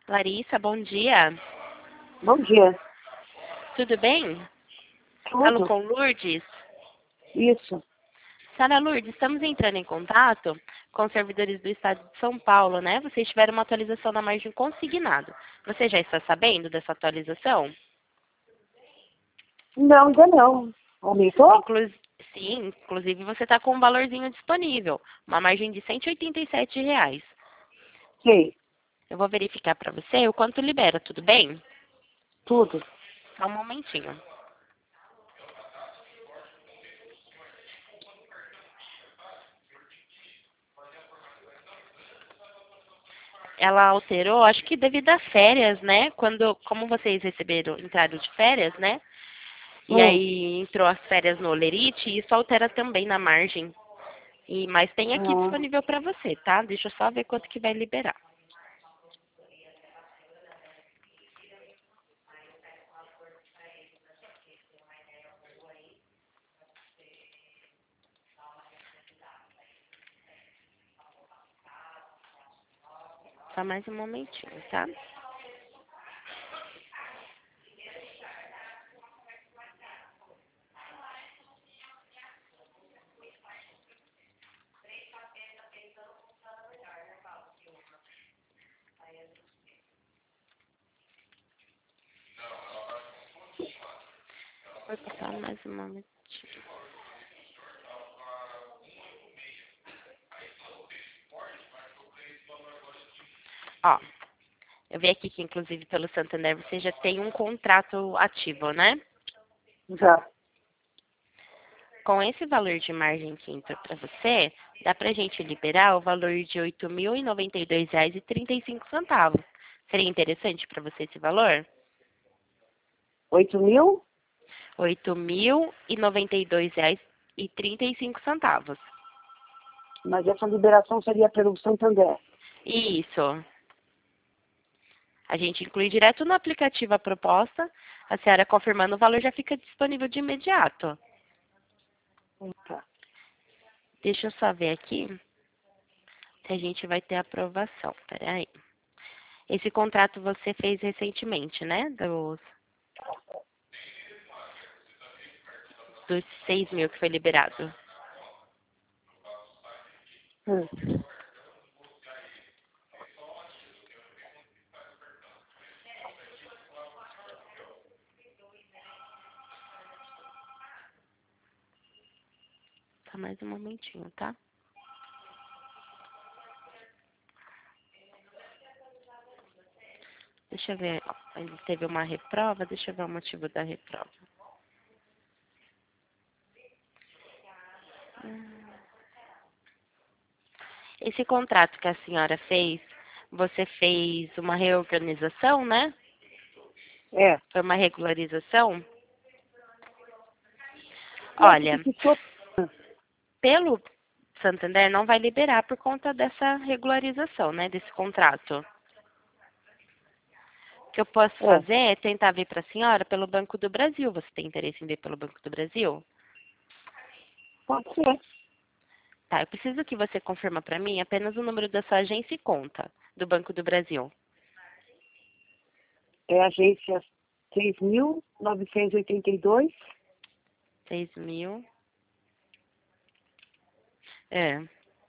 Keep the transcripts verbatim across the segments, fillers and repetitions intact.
Larissa, bom dia. Bom dia. Tudo bem? Falo Tudo? com Lourdes. Isso. Sara Lourdes, estamos entrando em contato com os servidores do Estado de São Paulo, né? Vocês tiveram uma atualização da margem consignado. Você já está sabendo dessa atualização? Não, ainda não. Aumentou? Inclu- Sim, inclusive você está com um valorzinho disponível, uma margem de cento e oitenta e sete reais. Sei. Eu vou verificar para você o quanto libera, tudo bem? Tudo. Só um momentinho. Ela alterou, acho que devido às férias, né? Quando, como vocês receberam, entraram de férias, né? E Hum. aí entrou as férias no Olerite, e isso altera também na margem. E, mas tem aqui Ah, disponível para você, tá? Deixa eu só ver quanto que vai liberar. Só mais um momentinho, tá? Vou passar mais um momentinho. Ó, eu vi aqui que inclusive pelo Santander você já tem um contrato ativo, né? já. Com esse valor de margem que entrou para você, dá para a gente liberar o valor de oito mil e noventa e dois reais e trinta e cinco centavos. Seria interessante para você esse valor? Oito mil? oito mil e noventa e dois reais e trinta e cinco centavos. Mas essa liberação seria pelo Santander. Isso. A gente inclui direto no aplicativo a proposta. A senhora confirmando o valor já fica disponível de imediato. Tá. Deixa eu só ver aqui se a gente vai ter aprovação. Peraí. Esse contrato você fez recentemente, né? Dos, dos seis mil que foi liberado. Hum. Tá mais um momentinho, tá? Deixa eu ver. Ele teve uma reprova. Deixa eu ver o motivo da reprova. Esse contrato que a senhora fez, você fez uma reorganização, né? É. Foi uma regularização? É, porque Olha, ficou... pelo Santander não vai liberar por conta dessa regularização, né? Desse contrato. O que eu posso É. fazer é tentar ver para a senhora pelo Banco do Brasil. Você tem interesse em ver pelo Banco do Brasil? Pode ser. Tá, eu preciso que você confirma para mim apenas o número da sua agência e conta do Banco do Brasil. É a agência seis mil novecentos e oitenta e dois. Seis mil. É.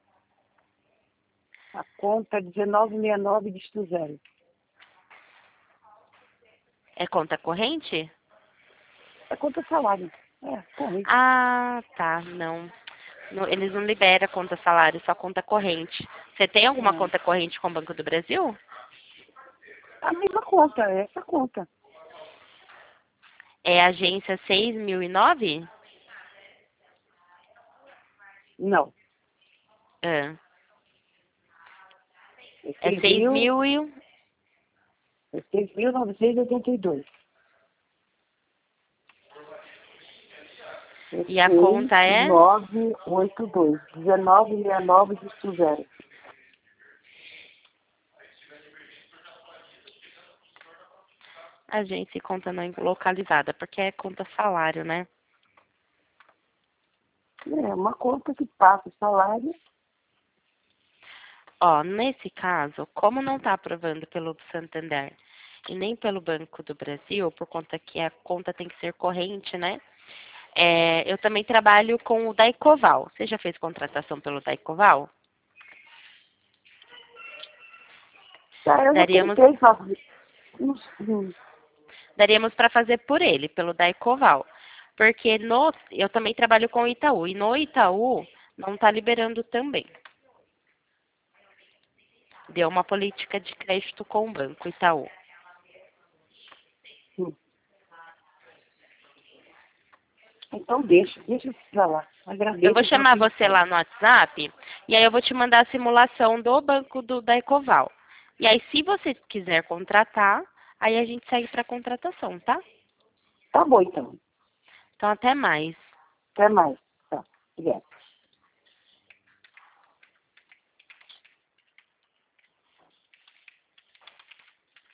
A conta dezenove sessenta e nove dígito zero. É conta corrente? É conta salário. É, correto. Ah, tá. Não. Não, eles não liberam conta salário, só conta corrente. Você tem alguma É. conta corrente com o Banco do Brasil? A mesma conta, é essa conta. É a agência seis mil e nove? Não. É. É É seis seis mil, mil e... é seis mil novecentos e oitenta e dois. É E a conta seis é? nove oito dois. dezenove sessenta e nove dígito zero. Agência e conta não localizada, porque é conta salário, né? É uma conta que passa o salário. Ó, nesse caso, como não está aprovando pelo Santander e nem pelo Banco do Brasil, por conta que a conta tem que ser corrente, né? É, eu também trabalho com o Daicoval. Você já fez contratação pelo Daicoval? Tá, eu já Daríamos, tentei fazer. Não sei. daríamos para fazer por ele, pelo Daicoval. Porque no, eu também trabalho com o Itaú. E no Itaú não está liberando também. Deu uma política de crédito com o Banco Itaú. Hum. Então deixa, deixa pra lá. Agradeço. Eu vou chamar já você lá no WhatsApp e aí eu vou te mandar a simulação do banco do Daicoval. E aí, se você quiser contratar, aí a gente segue para contratação, tá? Tá bom, então. Então, até mais. Até mais. Tá. Obrigada.